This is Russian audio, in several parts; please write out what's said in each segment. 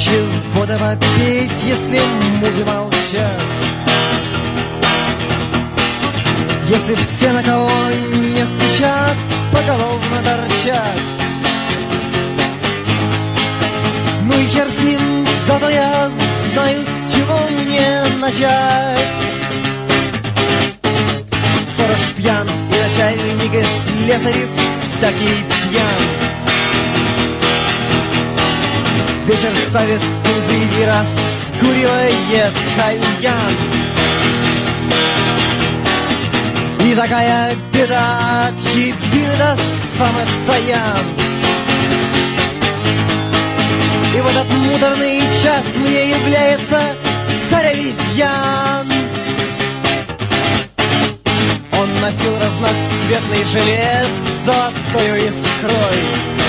чего-то попеть, если музы молчат. Если все, на кого не стучат, поголовно торчат. Ну и хер с ним, зато я знаю, с чего мне начать. Сторож пьян, и начальник, и слесарь всякий пьян. Вечер ставит тузы и раскуривает кальян. И такая беда от Хибины до самых Саян. И в этот муторный час мне является царь-обезьян. Он носил разноцветный жилет с золотою искрой.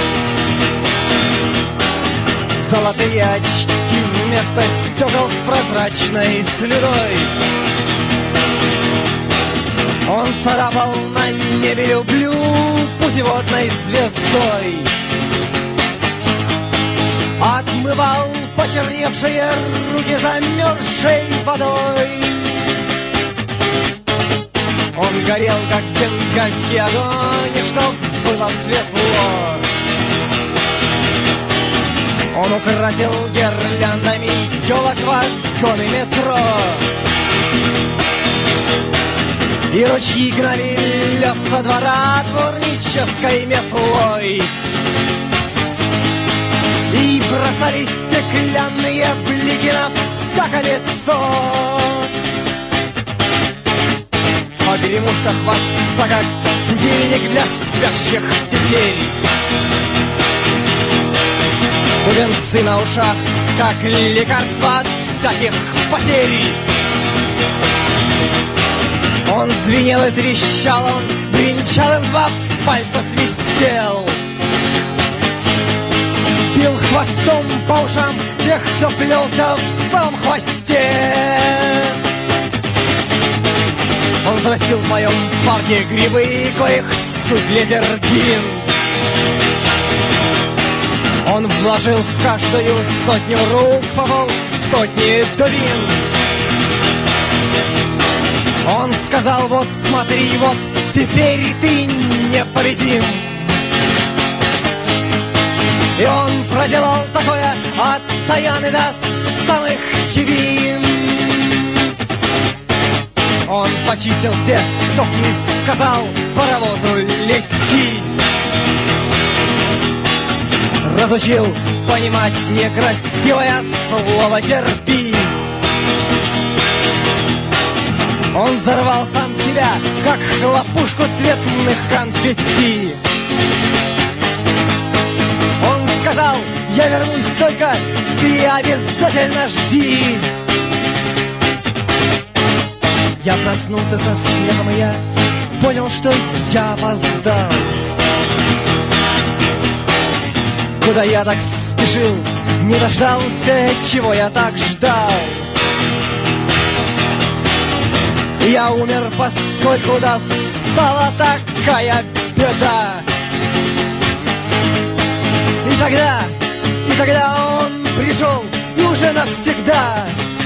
Золотые очки вместо стекол с прозрачной слюдой. Он царапал на небе «люблю» путеводной звездой. Отмывал почерневшие руки замерзшей водой. Он горел, как бенгальский огонь, и чтоб было светло, он украсил гирляндами елок вагоны метро. И ручьи гнали лед со двора дворнической метлой. И бросали стеклянные блики на всякое лицо. По перемушках Востока будильник для спящих теперь. Бубенцы на ушах, как лекарство от всяких потерь. Он звенел и трещал, он бренчал и в два пальца свистел. Бил хвостом по ушам тех, кто плелся в самом хвосте. Он вносил в моем парке грибы, коих суть лезергин. Он вложил в каждую сотню рук по полсотни дубин. Он сказал: вот смотри, вот теперь ты непобедим. И он проделал такое от Саяны до самых Хибин. Он почистил всех, кто не сказал по работу лети. Разучил понимать некрасивое слово терпи. Он взорвал сам себя, как хлопушку цветных конфетти. Он сказал: я вернусь, только ты обязательно жди. Я проснулся со смехом, и я понял, что я опоздал. Куда я так спешил, не дождался, чего я так ждал. Я умер, поскольку достала такая беда. И тогда он пришел, и уже навсегда